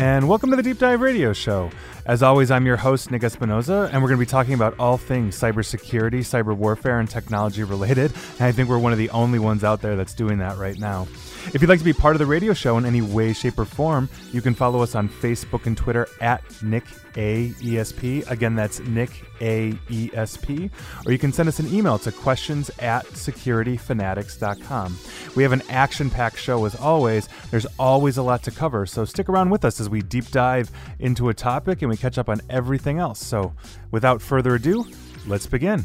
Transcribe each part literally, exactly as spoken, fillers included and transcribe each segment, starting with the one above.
and welcome to the Deep Dive Radio Show. As always, I'm your host, Nick Espinoza, and we're going to be talking about all things cybersecurity, cyber warfare, and technology related, and I think we're one of the only ones out there that's doing that right now. If you'd like to be part of the radio show in any way, shape, or form, you can follow us on Facebook and Twitter at Nick A E S P. Again, that's Nick A E S P. Or you can send us an email to questions at security fanatics dot com. We have an action-packed show as always. There's always a lot to cover, so stick around with us as we deep dive into a topic and we catch up on everything else. So without further ado, let's begin.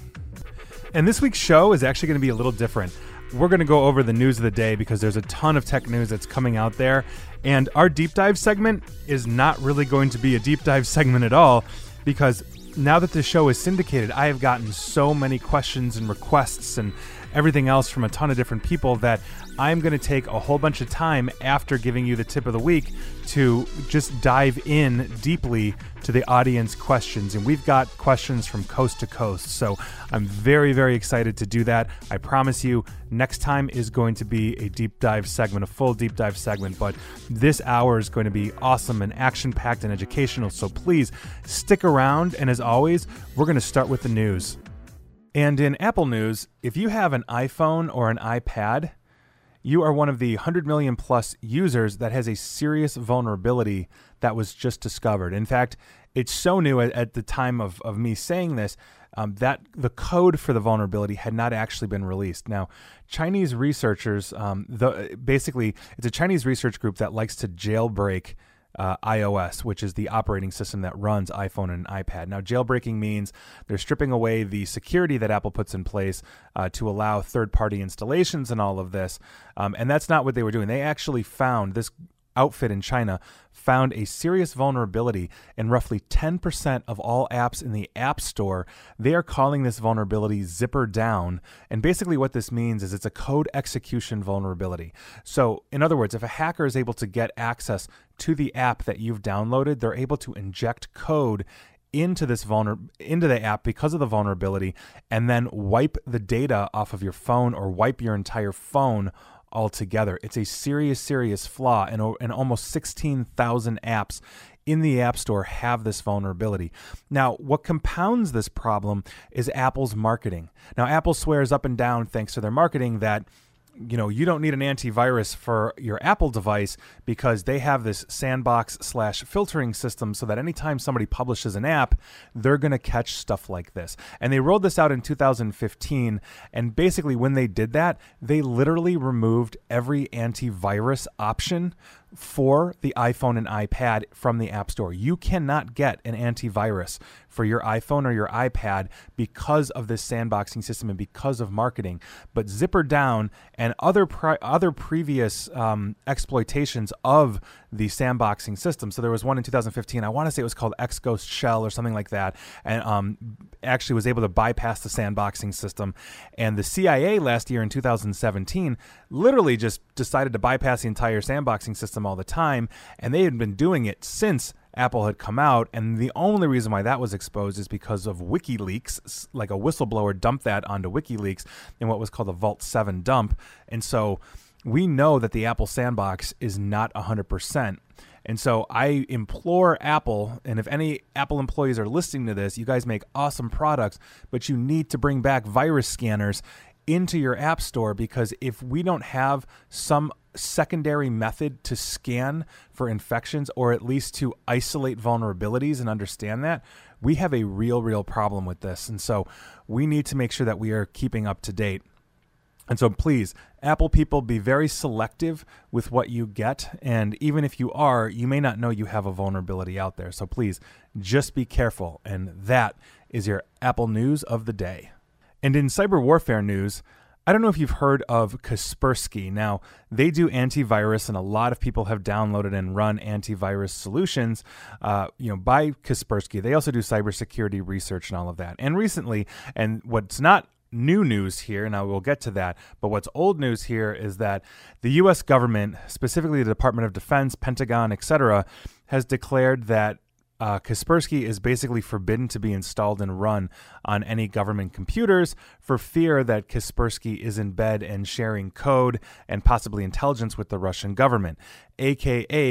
And this week's show is actually going to be a little different. We're going to go over the news of the day because there's a ton of tech news that's coming out there. And our deep dive segment is not really going to be a deep dive segment at all because now that the show is syndicated, I have gotten so many questions and requests and everything else from a ton of different people that I'm going to take a whole bunch of time after giving you the tip of the week to just dive in deeply to the audience questions. And we've got questions from coast to coast. So I'm very, very excited to do that. I promise you next time is going to be a deep dive segment, a full deep dive segment. But this hour is going to be awesome and action-packed and educational. So please stick around. And as always, we're going to start with the news. And in Apple news, if you have an iPhone or an iPad, you are one of the one hundred million plus users that has a serious vulnerability that was just discovered. In fact, it's so new at, at the time of, of me saying this um, that the code for the vulnerability had not actually been released. Now, Chinese researchers, um, the, basically, it's a Chinese research group that likes to jailbreak Uh, iOS, which is the operating system that runs iPhone and iPad. Now, jailbreaking means they're stripping away the security that Apple puts in place uh, to allow third-party installations and all of this. Um, and that's not what they were doing. They actually found, this outfit in China found a serious vulnerability in roughly ten percent of all apps in the App Store. They are calling this vulnerability Zipper Down. And basically what this means is it's a code execution vulnerability. So in other words, if a hacker is able to get access to the app that you've downloaded, they're able to inject code into this vulner into the app because of the vulnerability and then wipe the data off of your phone or wipe your entire phone altogether. It's a serious, serious flaw, and, and almost sixteen thousand apps in the App Store have this vulnerability. Now, what compounds this problem is Apple's marketing. Now, Apple swears up and down, thanks to their marketing, that you know, you don't need an antivirus for your Apple device because they have this sandbox slash filtering system so that anytime somebody publishes an app, they're going to catch stuff like this. And they rolled this out in two thousand fifteen. And basically when they did that, they literally removed every antivirus option for the iPhone and iPad from the App Store. You cannot get an antivirus for your iPhone or your iPad because of this sandboxing system and because of marketing. But Zipper Down and other pri- other previous um, exploitations of the sandboxing system. So there was one in two thousand fifteen. I want to say it was called Xghost Shell or something like that, and um, actually was able to bypass the sandboxing system. And the C I A last year in two thousand seventeen literally just decided to bypass the entire sandboxing system all the time, and they had been doing it since Apple had come out, and the only reason why that was exposed is because of WikiLeaks. Like a whistleblower dumped that onto WikiLeaks in what was called a Vault seven dump. And so we know that the Apple sandbox is not one hundred percent. And so I implore Apple, and if any Apple employees are listening to this, you guys make awesome products, but you need to bring back virus scanners into your App Store, because if we don't have some secondary method to scan for infections, or at least to isolate vulnerabilities and understand that, we have a real, real problem with this. And so we need to make sure that we are keeping up to date. And so please, Apple people, be very selective with what you get. And even if you are, you may not know you have a vulnerability out there. So please, just be careful. And that is your Apple news of the day. And in cyber warfare news, I don't know if you've heard of Kaspersky. Now, they do antivirus, and a lot of people have downloaded and run antivirus solutions uh, you know, by Kaspersky. They also do cybersecurity research and all of that. And recently, and what's not new news here, and I will get to that, but what's old news here is that the U S government, specifically the Department of Defense, Pentagon, et cetera, has declared that Uh, Kaspersky is basically forbidden to be installed and run on any government computers for fear that Kaspersky is in bed and sharing code and possibly intelligence with the Russian government, aka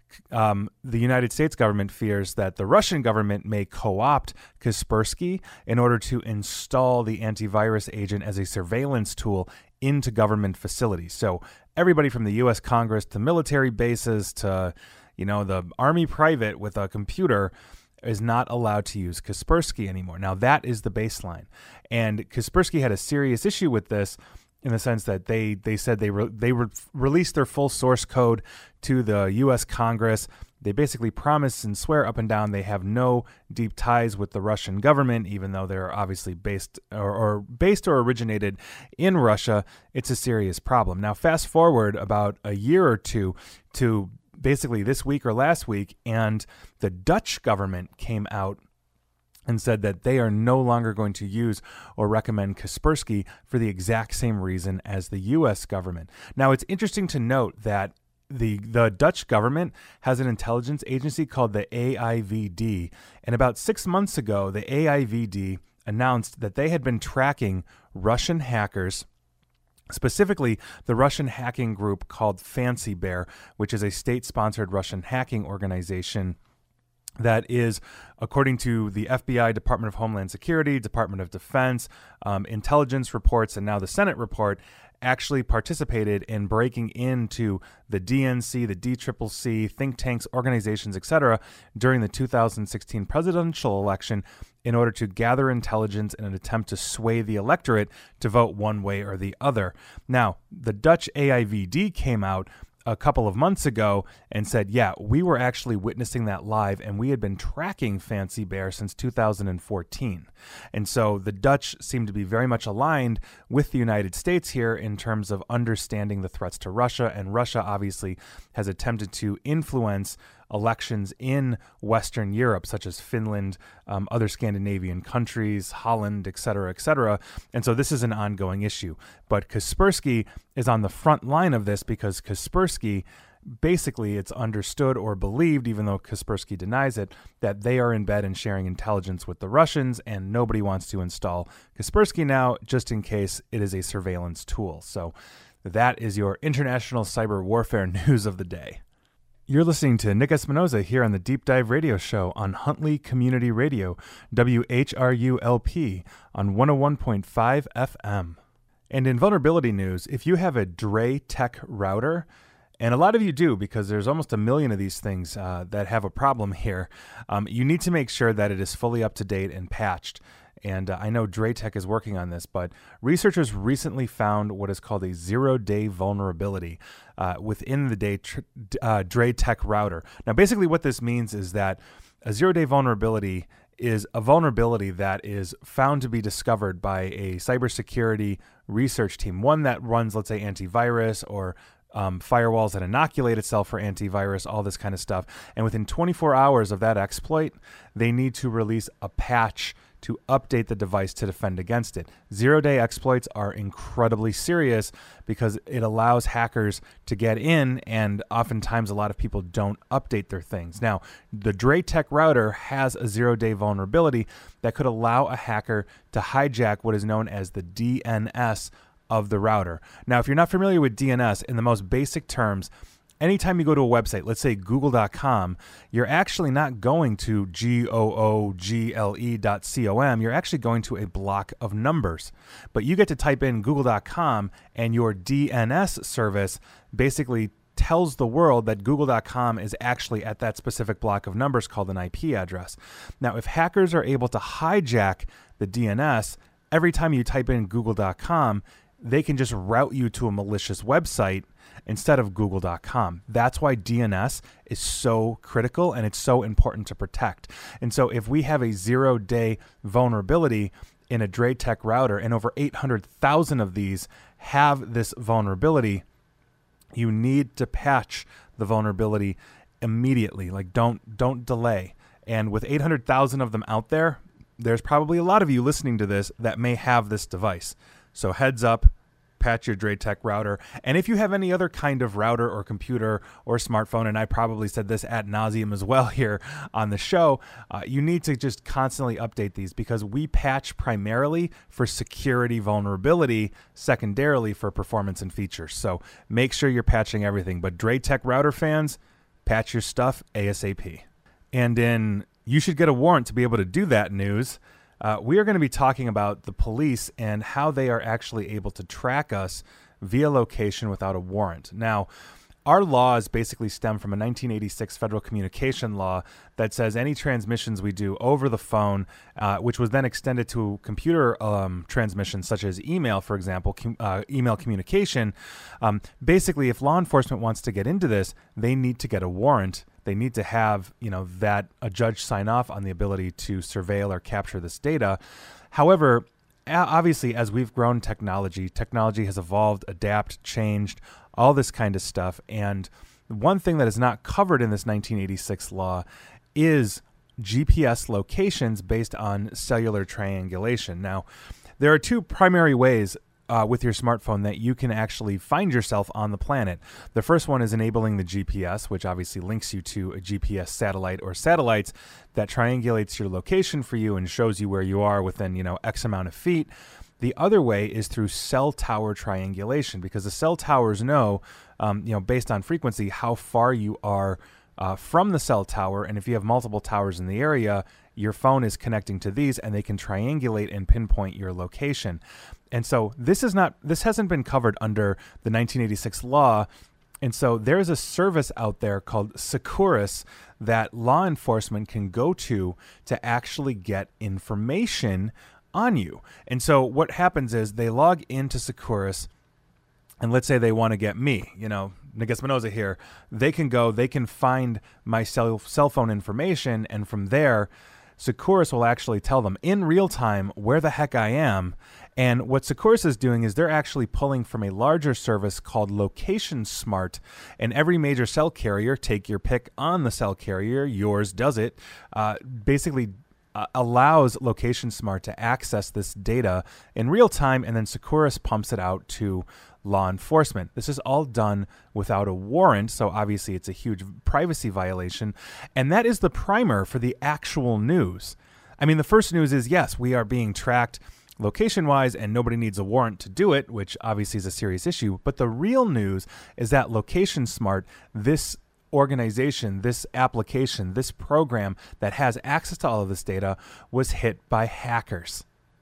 Um, the United States government fears that the Russian government may co-opt Kaspersky in order to install the antivirus agent as a surveillance tool into government facilities. So everybody from the U S Congress to military bases to, you know, the Army private with a computer is not allowed to use Kaspersky anymore. Now, that is the baseline. And Kaspersky had a serious issue with this in the sense that they they said they re, they re, released their full source code to the U S Congress. They basically promise and swear up and down they have no deep ties with the Russian government, even though they're obviously based or, or based or originated in Russia. It's a serious problem. Now, fast forward about a year or two to basically this week or last week, and the Dutch government came out and said that they are no longer going to use or recommend Kaspersky for the exact same reason as the U S government. Now, it's interesting to note that the the Dutch government has an intelligence agency called the A I V D, and about six months ago, the A I V D announced that they had been tracking Russian hackers, specifically the Russian hacking group called Fancy Bear, which is a state-sponsored Russian hacking organization that is, according to the F B I, Department of Homeland Security, Department of Defense, um, intelligence reports, and now the Senate report, actually participated in breaking into the D N C, the D C C C, think tanks, organizations, et cetera, during the two thousand sixteen presidential election in order to gather intelligence in an attempt to sway the electorate to vote one way or the other. Now, the Dutch A I V D came out a couple of months ago and said, yeah, we were actually witnessing that live, and we had been tracking Fancy Bear since two thousand fourteen. And so the Dutch seem to be very much aligned with the United States here in terms of understanding the threats to Russia, and Russia obviously has attempted to influence elections in Western Europe, such as Finland, um, other Scandinavian countries, Holland, et cetera, et cetera. And so this is an ongoing issue. But Kaspersky is on the front line of this because Kaspersky, basically it's understood or believed, even though Kaspersky denies it, that they are in bed and sharing intelligence with the Russians, and nobody wants to install Kaspersky now just in case it is a surveillance tool. So that is your international cyber warfare news of the day. You're listening to Nick Espinoza here on the Deep Dive Radio Show on Huntley Community Radio, W H R U L P, on one oh one point five F M. And in vulnerability news, if you have a Dre Tech router, and a lot of you do because there's almost a million of these things uh, that have a problem here, um, you need to make sure that it is fully up to date and patched. And uh, I know Dre Tech is working on this, but researchers recently found what is called a zero-day vulnerability uh, within the day tr- uh, Dre Tech router. Now, basically what this means is that a zero-day vulnerability is a vulnerability that is found to be discovered by a cybersecurity research team, one that runs, let's say, antivirus or Um, firewalls that inoculate itself for antivirus, all this kind of stuff. And within twenty-four hours of that exploit, they need to release a patch to update the device to defend against it. Zero-day exploits are incredibly serious because it allows hackers to get in, and oftentimes a lot of people don't update their things. Now, the Dre Tech router has a zero-day vulnerability that could allow a hacker to hijack what is known as the D N S of the router. Now, if you're not familiar with D N S, in the most basic terms, anytime you go to a website, let's say google dot com, you're actually not going to G O O G L E dot com. You're actually going to a block of numbers. But you get to type in google dot com, and your D N S service basically tells the world that google dot com is actually at that specific block of numbers called an I P address. Now, if hackers are able to hijack the D N S, every time you type in google dot com, they can just route you to a malicious website instead of google dot com. That's why D N S is so critical and it's so important to protect. And so if we have a zero-day vulnerability in a Dre Tech router, and over eight hundred thousand of these have this vulnerability, you need to patch the vulnerability immediately. Like, don't don't delay. And with eight hundred thousand of them out there, there's probably a lot of you listening to this that may have this device. So heads up, patch your Dre Tech router. And if you have any other kind of router or computer or smartphone, and I probably said this ad nauseum as well here on the show, uh, you need to just constantly update these, because we patch primarily for security vulnerability, secondarily for performance and features. So make sure you're patching everything. But Dre Tech router fans, patch your stuff ASAP. And in You Should Get a Warrant to Be Able to Do That news, uh, we are going to be talking about the police and how they are actually able to track us via location without a warrant. Now, our laws basically stem from a nineteen eighty-six federal communication law that says any transmissions we do over the phone, uh, which was then extended to computer um, transmissions such as email, for example, com- uh, email communication. Um, basically, if law enforcement wants to get into this, they need to get a warrant. They need to have, you know, that a judge sign off on the ability to surveil or capture this data. However, obviously, as we've grown technology, technology has evolved, adapted, changed, all this kind of stuff. And one thing that is not covered in this nineteen eighty-six law is G P S locations based on cellular triangulation. Now, there are two primary ways uh, with your smartphone that you can actually find yourself on the planet. The first one is enabling the G P S, which obviously links you to a G P S satellite or satellites that triangulates your location for you and shows you where you are within, you know, X amount of feet. The other way is through cell tower triangulation, because the cell towers know, um, you know, based on frequency, how far you are uh, from the cell tower. And if you have multiple towers in the area, your phone is connecting to these and they can triangulate and pinpoint your location. And so this is not, this hasn't been covered under the nineteen eighty-six law. And so there's a service out there called Securus that law enforcement can go to to actually get information on you. And so what happens is they log into Securus, and let's say they want to get me, you know, Nick Espinoza here. They can go, they can find my cell, cell phone information, and from there, Securus will actually tell them in real time where the heck I am. And what Securus is doing is they're actually pulling from a larger service called Location Smart. And every major cell carrier, take your pick on the cell carrier, yours does it, uh, basically Uh, allows Location Smart to access this data in real time, and then Securus pumps it out to law enforcement. This is all done without a warrant, so obviously it's a huge privacy violation, and that is the primer for the actual news. I mean, the first news is, yes, we are being tracked location-wise, and nobody needs a warrant to do it, which obviously is a serious issue, but the real news is that Location Smart, this organization, this application, this program that has access to all of this data, was hit by hackers.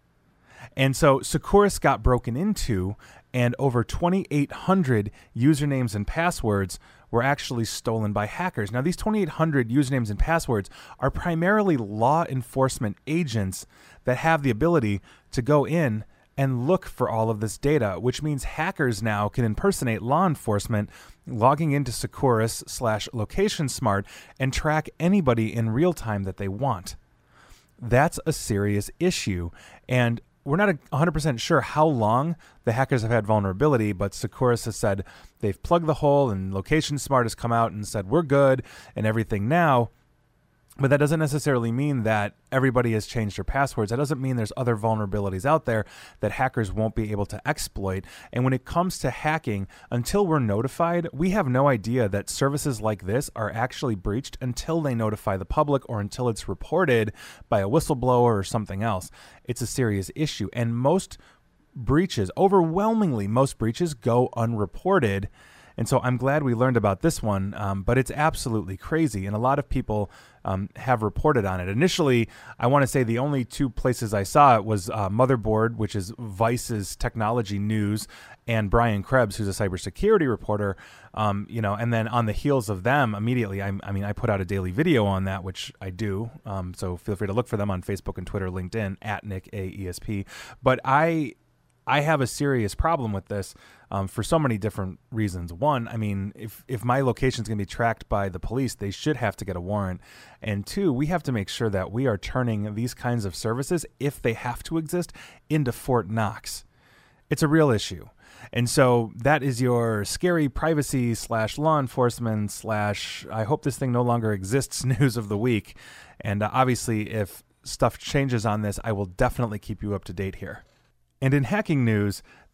And so Securus got broken into, and over twenty-eight hundred usernames and passwords were actually stolen by hackers. Now, these twenty-eight hundred usernames and passwords are primarily law enforcement agents that have the ability to go in and look for all of this data, which means hackers now can impersonate law enforcement, logging into Securus slash Location Smart and track anybody in real time that they want. That's a serious issue. And we're not one hundred percent sure how long the hackers have had vulnerability, but Securus has said they've plugged the hole, and Location Smart has come out and said we're good and everything now. But that doesn't necessarily mean that everybody has changed their passwords. That doesn't mean there's other vulnerabilities out there that hackers won't be able to exploit. And when it comes to hacking, until we're notified, we have no idea that services like this are actually breached until they notify the public or until it's reported by a whistleblower or something else. It's a serious issue. And most breaches, overwhelmingly most breaches, go unreported. And so I'm glad we learned about this one, um, but it's absolutely crazy. And a lot of people um, have reported on it. Initially, I want to say the only two places I saw it was uh, Motherboard, which is Vice's technology news, and Brian Krebs, who's a cybersecurity reporter. Um, you know, and then on the heels of them, immediately, I, I mean, I put out a daily video on that, which I do. Um, so feel free to look for them on Facebook and Twitter, LinkedIn, at Nick A E S P. But I... I have a serious problem with this um, for so many different reasons. One, I mean, if, if my location is going to be tracked by the police, they should have to get a warrant. And two, we have to make sure that we are turning these kinds of services, if they have to exist, into Fort Knox. It's a real issue. And so that is your scary privacy slash law enforcement slash I hope this thing no longer exists news of the week. And uh, obviously, if stuff changes on this, I will definitely keep you up to date here. And in hacking news,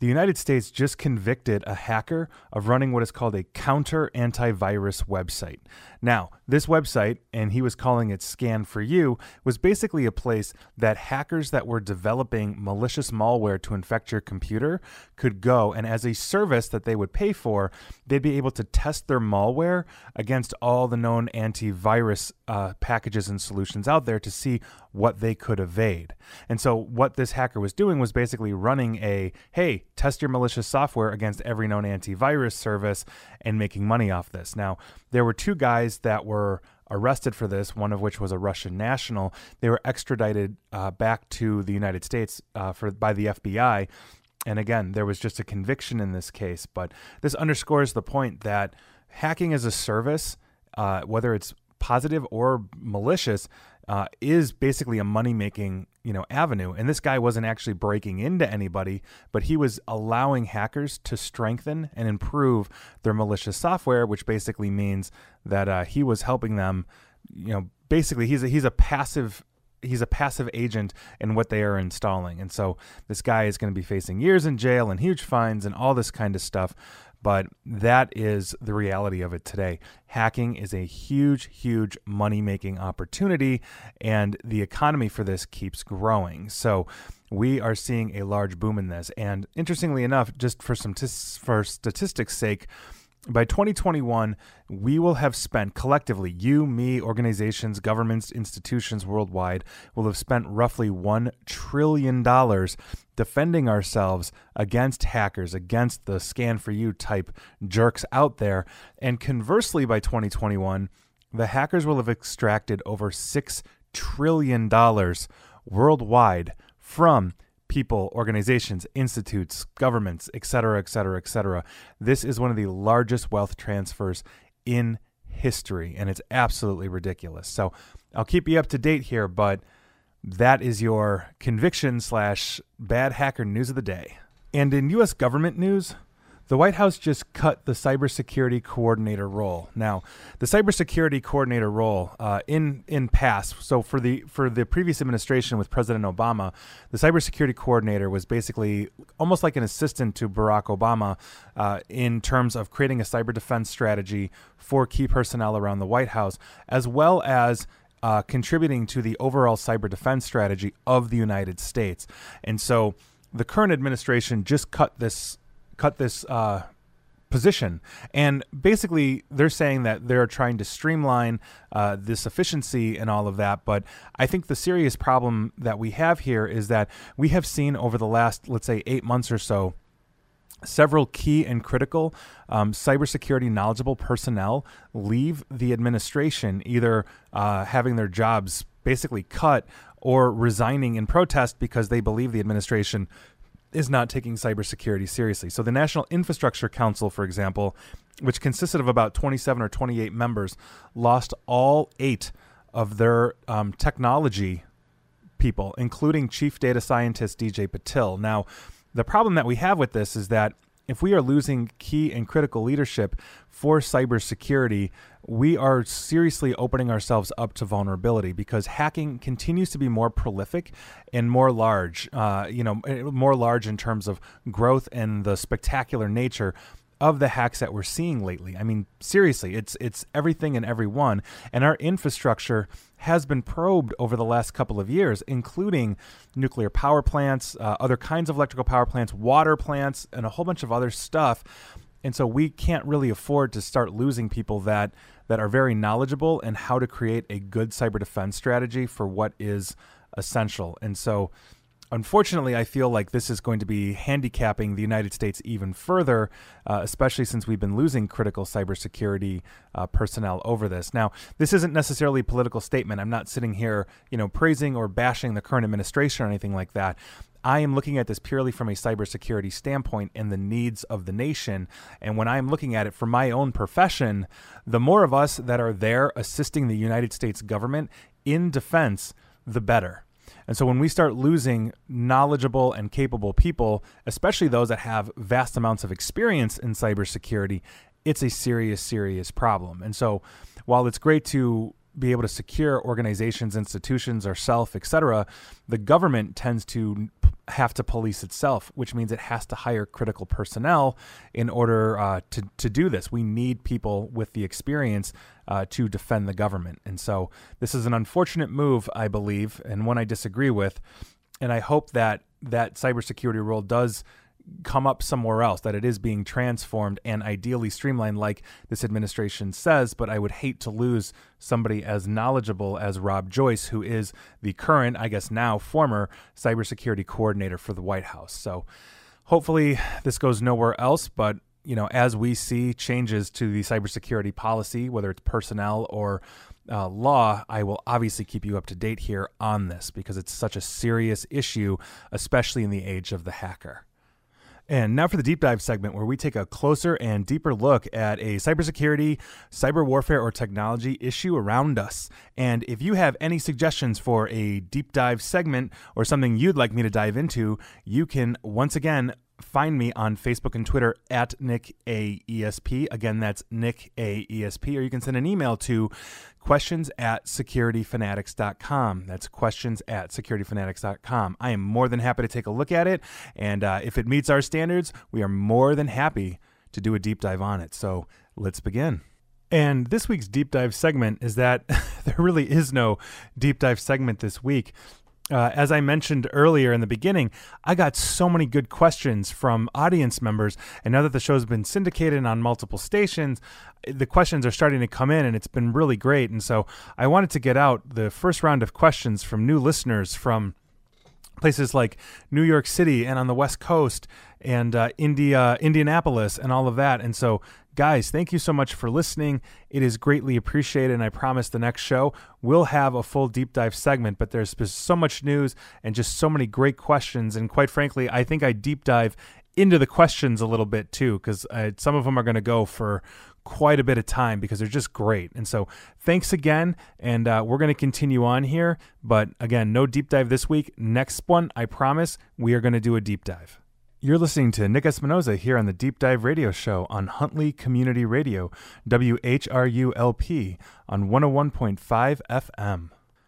the United States just convicted a hacker of running what is called a counter antivirus website. Now, this website, and he was calling it Scan for You, was basically a place that hackers that were developing malicious malware to infect your computer could go, and as a service that they would pay for, they'd be able to test their malware against all the known antivirus uh, packages and solutions out there to see what they could evade. And so what this hacker was doing was basically running a, hey, test your malicious software against every known antivirus service and making money off this. Now, there were two guys that were arrested for this, one of which was a Russian national. They were extradited uh, back to the United States uh, for by the F B I. And again, there was just a conviction in this case. But this underscores the point that hacking as a service, uh, whether it's positive or malicious, uh, is basically a money-making, you know, avenue. And this guy wasn't actually breaking into anybody, but he was allowing hackers to strengthen and improve their malicious software, which basically means that uh, he was helping them. You know, basically, he's a, he's a passive. He's a passive agent in what they are installing. And so this guy is going to be facing years in jail and huge fines and all this kind of stuff. But that is the reality of it today. Hacking is a huge, huge money-making opportunity, and the economy for this keeps growing. So we are seeing a large boom in this. And interestingly enough, just for some tis- for statistics' sake, by twenty twenty-one, we will have spent collectively, you, me, organizations, governments, institutions worldwide, will have spent roughly one trillion dollars defending ourselves against hackers, against the Scan for You type jerks out there. And conversely, by twenty twenty-one, the hackers will have extracted over six trillion dollars worldwide from people, organizations, institutes, governments, et cetera, et cetera, et cetera. This is one of the largest wealth transfers in history, and it's absolutely ridiculous. So I'll keep you up to date here, but that is your conviction slash bad hacker news of the day. And in U S government news, the White House just cut the cybersecurity coordinator role. Now, the cybersecurity coordinator role uh, in in past, so for the for the previous administration with President Obama, the cybersecurity coordinator was basically almost like an assistant to Barack Obama uh, in terms of creating a cyber defense strategy for key personnel around the White House, as well as uh, contributing to the overall cyber defense strategy of the United States. And so the current administration just cut this cut this uh, position. And basically, they're saying that they're trying to streamline uh, this efficiency and all of that. But I think the serious problem that we have here is that we have seen over the last, let's say, eight months or so, several key and critical um, cybersecurity knowledgeable personnel leave the administration, either uh, having their jobs basically cut or resigning in protest because they believe the administration is not taking cybersecurity seriously. So the National Infrastructure Council, for example, which consisted of about twenty-seven or twenty-eight members, lost all eight of their um, technology people, including Chief Data Scientist D J Patil. Now, the problem that we have with this is that if we are losing key and critical leadership for cybersecurity, we are seriously opening ourselves up to vulnerability because hacking continues to be more prolific and more large, uh, you know, more large in terms of growth and the spectacular nature of the hacks that we're seeing lately. I mean, seriously, it's it's everything and everyone. And our infrastructure has been probed over the last couple of years, including nuclear power plants, uh, other kinds of electrical power plants, water plants, and a whole bunch of other stuff. And so we can't really afford to start losing people that that are very knowledgeable in how to create a good cyber defense strategy for what is essential. And so unfortunately, I feel like this is going to be handicapping the United States even further, uh, especially since we've been losing critical cybersecurity uh, personnel over this. Now, this isn't necessarily a political statement. I'm not sitting here, you know, praising or bashing the current administration or anything like that. I am looking at this purely from a cybersecurity standpoint and the needs of the nation. And when I'm looking at it from my own profession, the more of us that are there assisting the United States government in defense, the better. And so when we start losing knowledgeable and capable people, especially those that have vast amounts of experience in cybersecurity, it's a serious, serious problem. And so while it's great to be able to secure organizations, institutions, ourself, et cetera, the government tends to have to police itself, which means it has to hire critical personnel in order uh, to, to do this. We need people with the experience uh, to defend the government. And so this is an unfortunate move, I believe, and one I disagree with. And I hope that that cybersecurity role does come up somewhere else, that it is being transformed and ideally streamlined like this administration says. But I would hate to lose somebody as knowledgeable as Rob Joyce, who is the current, I guess now former, cybersecurity coordinator for the White House. So hopefully this goes nowhere else. But, you know, as we see changes to the cybersecurity policy, whether it's personnel or uh, law, I will obviously keep you up to date here on this because it's such a serious issue, especially in the age of the hacker. And now for the deep dive segment, where we take a closer and deeper look at a cybersecurity, cyber warfare, or technology issue around us. And if you have any suggestions for a deep dive segment or something you'd like me to dive into, you can once again find me on Facebook and Twitter at Nick A E S P. Again, that's Nick A E S P. Or you can send an email to questions at security fanatics dot com. That's questions at security fanatics dot com. I am more than happy to take a look at it. And uh, if it meets our standards, we are more than happy to do a deep dive on it. So let's begin. And this week's deep dive segment is that there really is no deep dive segment this week. Uh, as I mentioned earlier in the beginning, I got so many good questions from audience members, and now that the show's been syndicated on multiple stations, the questions are starting to come in, and it's been really great. And so I wanted to get out the first round of questions from new listeners from places like New York City and on the West Coast and uh, India, Indianapolis and all of that. And so, guys, thank you so much for listening. It is greatly appreciated, and I promise the next show will have a full deep dive segment, but there's so much news and just so many great questions. And quite frankly, I think I deep dive into the questions a little bit too, because some of them are going to go for quite a bit of time because they're just great. And so thanks again, and uh, we're going to continue on here. But again, no deep dive this week. Next one, I promise, we are going to do a deep dive. You're listening to Nick Espinoza here on the Deep Dive Radio Show on Huntley Community Radio, W H R U L P, on one oh one point five F M.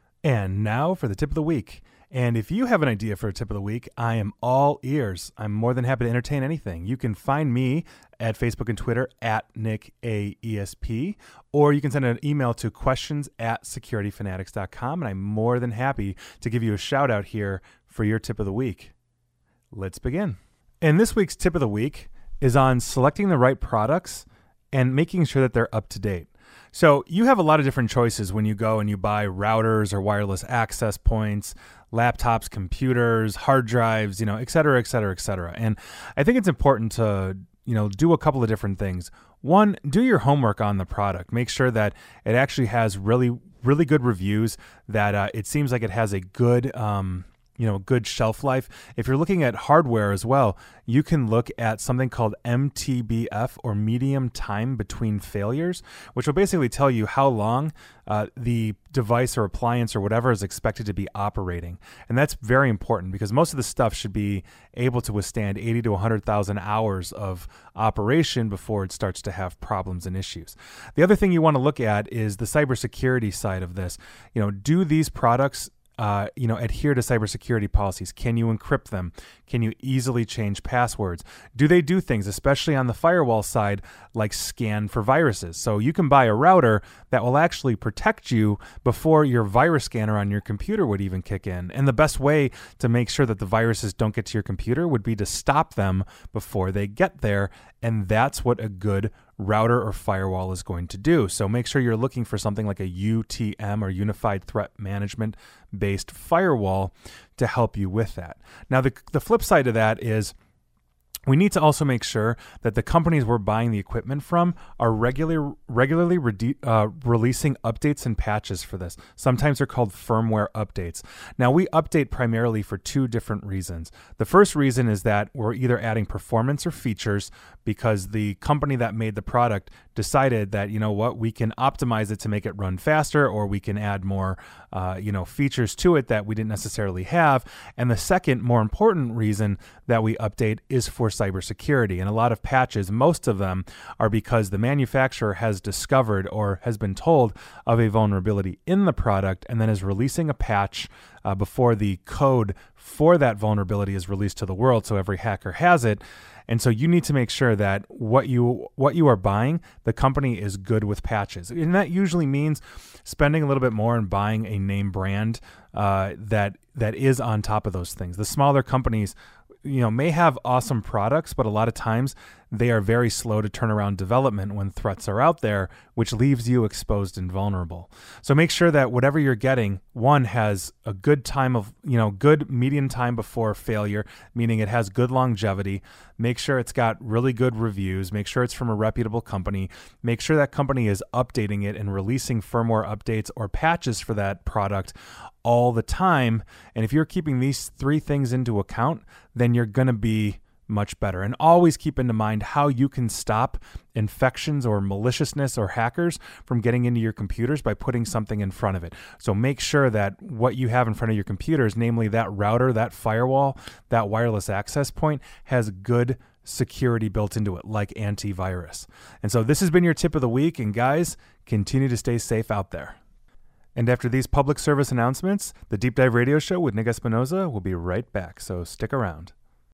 And now for the tip of the week. And if you have an idea for a tip of the week, I am all ears. I'm more than happy to entertain anything. You can find me at Facebook and Twitter at Nick A E S P, or you can send an email to questions at security fanatics dot com, and I'm more than happy to give you a shout out here for your tip of the week. Let's begin. And this week's tip of the week is on selecting the right products and making sure that they're up to date. So you have a lot of different choices when you go and you buy routers or wireless access points, laptops, computers, hard drives, you know, et cetera, et cetera, et cetera. And I think it's important to, you know, do a couple of different things. One, do your homework on the product. Make sure that it actually has really, really good reviews, that uh, it seems like it has a good, um, you know, good shelf life. If you're looking at hardware as well, you can look at something called M T B F, or medium time between failures, which will basically tell you how long uh, the device or appliance or whatever is expected to be operating. And that's very important because most of the stuff should be able to withstand eighty to one hundred thousand hours of operation before it starts to have problems and issues. The other thing you want to look at is the cybersecurity side of this. You know, do these products Uh, you know, adhere to cybersecurity policies? Can you encrypt them? Can you easily change passwords? Do they do things, especially on the firewall side, like scan for viruses? So you can buy a router that will actually protect you before your virus scanner on your computer would even kick in. And the best way to make sure that the viruses don't get to your computer would be to stop them before they get there. And that's what a good router or firewall is going to do. So make sure you're looking for something like a U T M, or Unified Threat Management based firewall, to help you with that. Now, the the flip side of that is we need to also make sure that the companies we're buying the equipment from are regularly regularly re- uh, releasing updates and patches for this. Sometimes they're called firmware updates. Now, we update primarily for two different reasons. The first reason is that we're either adding performance or features because the company that made the product decided that, you know what, we can optimize it to make it run faster, or we can add more, uh, you know, features to it that we didn't necessarily have. And the second, more important reason that we update is for cybersecurity. And a lot of patches, most of them are because the manufacturer has discovered or has been told of a vulnerability in the product and then is releasing a patch uh, before the code for that vulnerability is released to the world, so every hacker has it. And so you need to make sure that what you what you are buying, the company is good with patches. And that usually means spending a little bit more and buying a name brand uh, that that is on top of those things. The smaller companies, you know, may have awesome products, but a lot of times they are very slow to turn around development when threats are out there, which leaves you exposed and vulnerable. So make sure that whatever you're getting, one, has a good time of, you know, good median time before failure, meaning it has good longevity. Make sure it's got really good reviews. Make sure it's from a reputable company. Make sure that company is updating it and releasing firmware updates or patches for that product all the time. And if you're keeping these three things into account, then you're going to be much better. And always keep into mind how you can stop infections or maliciousness or hackers from getting into your computers by putting something in front of it. So make sure that what you have in front of your computers, namely that router, that firewall, that wireless access point, has good security built into it, like antivirus. And so this has been your tip of the week. And guys, continue to stay safe out there. And after these public service announcements, the Deep Dive Radio Show with Nick Espinoza will be right back. So stick around.